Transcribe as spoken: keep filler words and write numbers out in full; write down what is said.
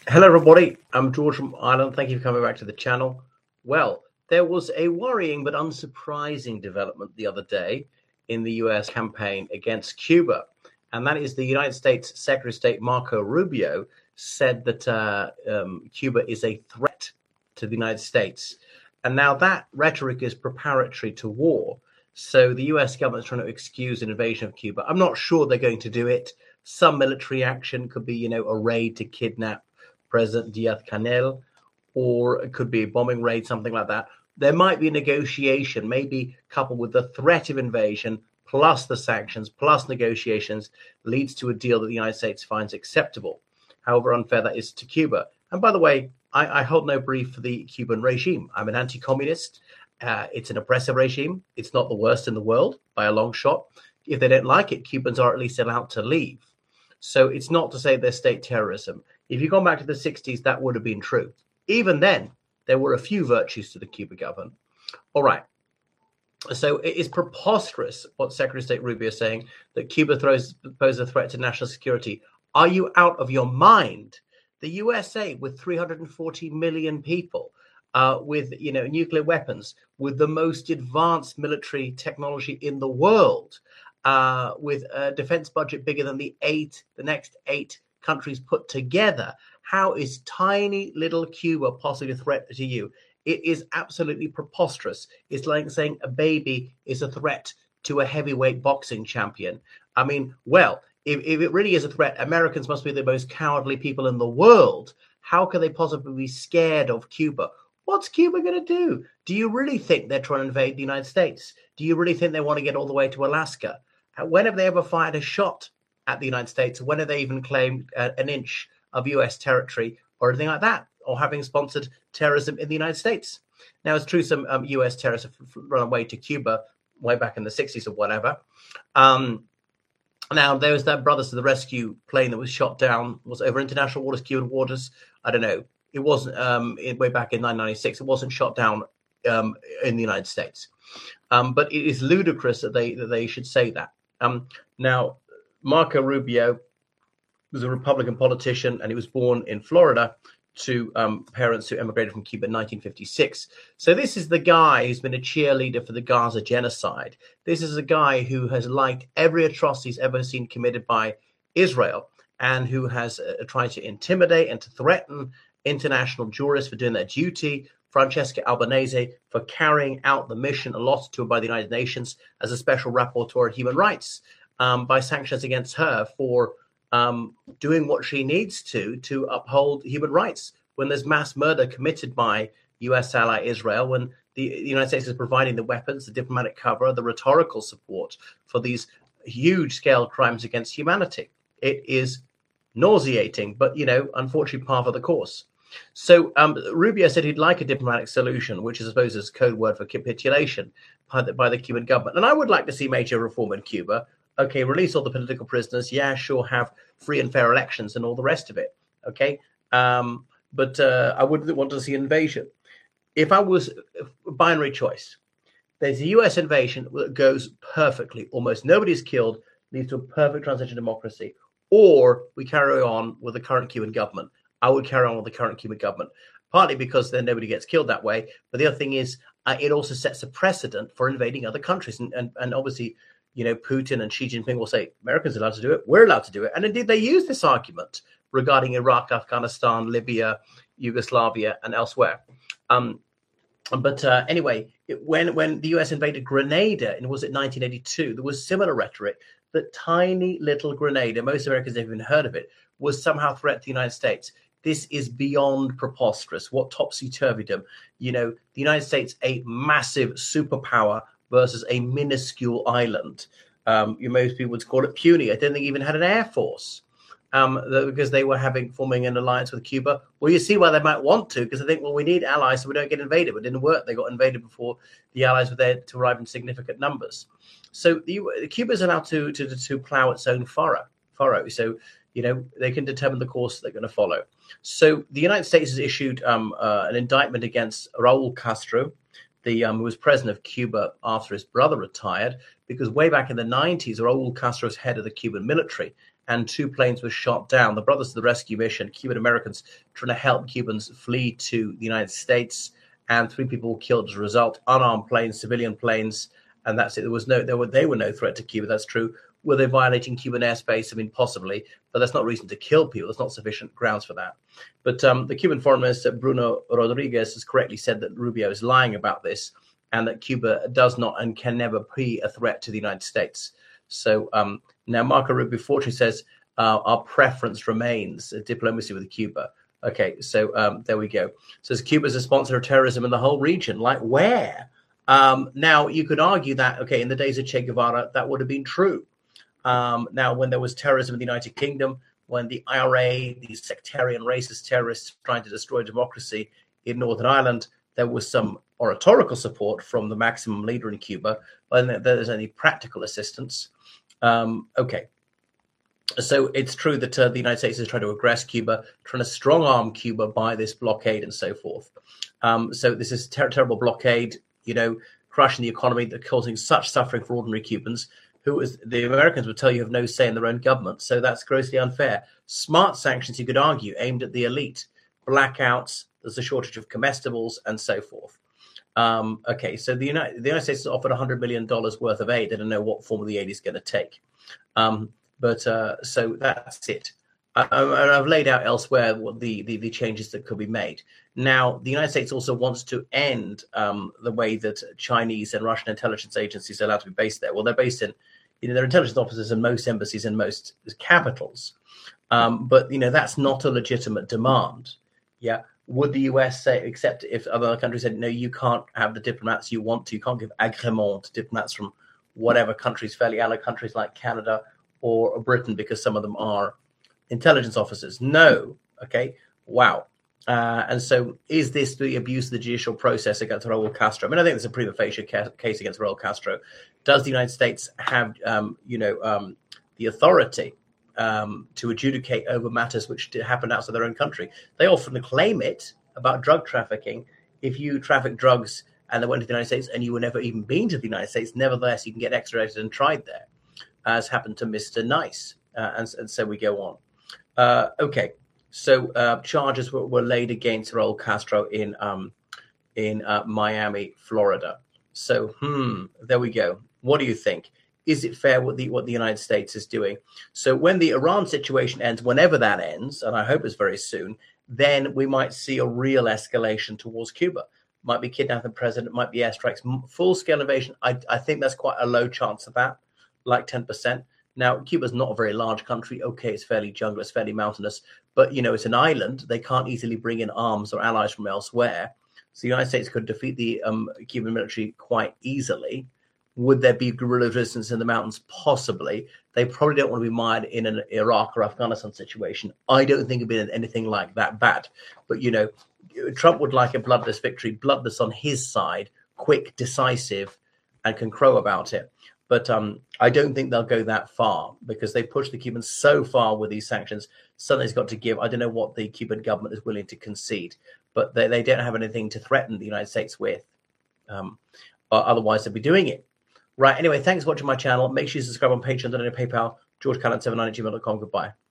Hello, everybody. I'm George from Ireland. Thank you for coming back to the channel. Well, there was a worrying but unsurprising development the other day in the U S campaign against Cuba. And that is the United States Secretary of State Marco Rubio said that uh, um, Cuba is a threat to the United States. And now that rhetoric is preparatory to war. So the U S government is trying to excuse an invasion of Cuba. I'm not sure they're going to do it. Some military action could be, you know, a raid to kidnap President Diaz-Canel, or it could be a bombing raid, something like that. There might be a negotiation, maybe coupled with the threat of invasion, plus the sanctions, plus negotiations, leads to a deal that the United States finds acceptable, however unfair that is to Cuba. And by the way, I, I hold no brief for the Cuban regime. I'm an anti-communist. Uh, it's an oppressive regime. It's not the worst in the world by a long shot. If they don't like it, Cubans are at least allowed to leave. So it's not to say they're state terrorism. If you've gone back to the sixties, that would have been true. Even then, there were a few virtues to the Cuba government. All right. So it is preposterous what Secretary of State Rubio is saying, that Cuba throws, poses a threat to national security. Are you out of your mind? The U S A, with three hundred forty million people, uh, with you know nuclear weapons, with the most advanced military technology in the world, uh, with a defense budget bigger than the eight, the next eight countries put together. How is tiny little Cuba possibly a threat to you? It is absolutely preposterous. It's like saying a baby is a threat to a heavyweight boxing champion. I mean, well, if, if it really is a threat, Americans must be the most cowardly people in the world. How can they possibly be scared of Cuba? What's Cuba going to do? Do you really think they're trying to invade the United States? Do you really think they want to get all the way to Alaska? When have they ever fired a shot at the United States? When have they even claimed uh, an inch of U S territory or anything like that, or having sponsored terrorism in the United States? Now, it's true some um, U S terrorists have run away to Cuba way back in the sixties or whatever. Um, now, there was that Brothers to the Rescue plane that was shot down, was over international waters, Cuban waters. I don't know. It wasn't um, in, way back in nineteen ninety-six. It wasn't shot down um, in the United States. Um, but it is ludicrous that they that they should say that. Um, now, Marco Rubio was a Republican politician, and he was born in Florida to um, parents who emigrated from Cuba in nineteen fifty-six. So this is the guy who's been a cheerleader for the Gaza genocide. This is a guy who has liked every atrocity he's ever seen committed by Israel, and who has uh, tried to intimidate and to threaten international jurists for doing their duty. Francesca Albanese for carrying out the mission allotted to her by the United Nations as a special rapporteur on human rights, um, by sanctions against her for um, doing what she needs to to uphold human rights when there's mass murder committed by U S ally Israel, when the, the United States is providing the weapons, the diplomatic cover, the rhetorical support for these huge-scale crimes against humanity. It is nauseating, but, you know, unfortunately, par for the course. So um, Rubio said he'd like a diplomatic solution, which is, I suppose, is code word for capitulation by the, by the Cuban government. And I would like to see major reform in Cuba. Okay, release all the political prisoners. Yeah, sure, have free and fair elections and all the rest of it. Okay, um, but uh, I wouldn't want to see invasion. If I was a binary choice, there's a U S invasion that goes perfectly. Almost nobody's killed, leads to a perfect transition to democracy. Or we carry on with the current Cuban government. I would carry on with the current Cuban government, partly because then nobody gets killed that way. But the other thing is, uh, it also sets a precedent for invading other countries. And, and, and obviously, you know, Putin and Xi Jinping will say, Americans are allowed to do it. We're allowed to do it. And indeed, they use this argument regarding Iraq, Afghanistan, Libya, Yugoslavia, and elsewhere. Um, but uh, anyway, it, when, when the U S invaded Grenada, and was it nineteen eighty-two, there was similar rhetoric that tiny little Grenada, most Americans have even heard of it, was somehow a threat to the United States. This is beyond preposterous. What topsy-turvydom. You know, the United States, a massive superpower versus a minuscule island. Um, you, most people would call it puny. I don't think it even had an air force um, because they were having forming an alliance with Cuba. Well, you see why they might want to, because they think, well, we need allies so we don't get invaded. But it didn't work. They got invaded before the allies were there to arrive in significant numbers. So the, Cuba's allowed to, to, to plow its own furrow. furrow. So, you know, they can determine the course they're going to follow. So the United States has issued um, uh, an indictment against Raul Castro the um, who was president of Cuba after his brother retired, because way back in the nineties, Raul Castro's head of the Cuban military, and two planes were shot down. The Brothers of the Rescue Mission, Cuban Americans trying to help Cubans flee to the United States, and three people were killed as a result. Unarmed planes, civilian planes, and that's it. There was no, there were, they were no threat to Cuba. That's true. Were they violating Cuban airspace? I mean, possibly, but that's not reason to kill people. There's not sufficient grounds for that. But um, the Cuban Foreign Minister, Bruno Rodriguez, has correctly said that Rubio is lying about this, and that Cuba does not and can never be a threat to the United States. So um, now Marco Rubio fortunately says uh, our preference remains diplomacy with Cuba. Okay, so um, there we go. Says Cuba's a sponsor of terrorism in the whole region. Like where? Um, now, you could argue that, okay, in the days of Che Guevara, that would have been true. Um, now, when there was terrorism in the United Kingdom, when the I R A, these sectarian racist terrorists trying to destroy democracy in Northern Ireland, there was some oratorical support from the maximum leader in Cuba, but there's any practical assistance. Um, okay. So it's true that uh, the United States is trying to aggress Cuba, trying to strong-arm Cuba by this blockade and so forth. Um, so this is ter- terrible blockade, you know, crushing the economy, that causing such suffering for ordinary Cubans, who, as the Americans would tell you, have no say in their own government. So that's grossly unfair. Smart sanctions, you could argue, aimed at the elite. Blackouts, there's a shortage of comestibles, and so forth. Um, okay, so the United, the United States has offered one hundred million dollars worth of aid. They don't know what form of the aid is going to take. Um, but uh, so that's it. I, I, I've laid out elsewhere what the, the, the changes that could be made. Now, the United States also wants to end um, the way that Chinese and Russian intelligence agencies are allowed to be based there. Well, they're based in, you know, there are intelligence officers in most embassies in most capitals. Um, but, you know, that's not a legitimate demand. Yeah. Would the U S say, except if other countries said, no, you can't have the diplomats you want to, you can't give agrément to diplomats from whatever countries, fairly allied countries like Canada or Britain, because some of them are intelligence officers? No. Okay. Wow. Uh, and so is this the abuse of the judicial process against Raul Castro? I mean, I think there's a prima facie ca- case against Raul Castro. Does the United States have, um, you know, um, the authority um, to adjudicate over matters which happen outside their own country? They often claim it about drug trafficking. If you traffic drugs and they went to the United States and you were never even been to the United States, nevertheless, you can get extradited and tried there, as happened to Mister Nice. Uh, and, and so we go on. Uh, okay. So uh, charges were, were laid against Raul Castro in um, in uh, Miami, Florida. So, hmm, there we go. What do you think? Is it fair what the what the United States is doing? So when the Iran situation ends, whenever that ends, and I hope it's very soon, then we might see a real escalation towards Cuba. Might be kidnapping the president, might be airstrikes, full-scale invasion. I, I think that's quite a low chance of that, like ten percent. Now, Cuba's not a very large country. Okay, it's fairly jungle, it's fairly mountainous, but, you know, it's an island. They can't easily bring in arms or allies from elsewhere. So the United States could defeat the um, Cuban military quite easily. Would there be guerrilla resistance in the mountains? Possibly. They probably don't want to be mired in an Iraq or Afghanistan situation. I don't think it'd be anything like that bad. But, you know, Trump would like a bloodless victory, bloodless on his side, quick, decisive, and can crow about it. But um, I don't think they'll go that far, because they pushed the Cubans so far with these sanctions. Something's got to give. I don't know what the Cuban government is willing to concede, but they, they don't have anything to threaten the United States with. Um, otherwise, they'd be doing it. Right. Anyway, thanks for watching my channel. Make sure you subscribe on Patreon, donate on PayPal, george callan seven nine at gmail dot com. Goodbye.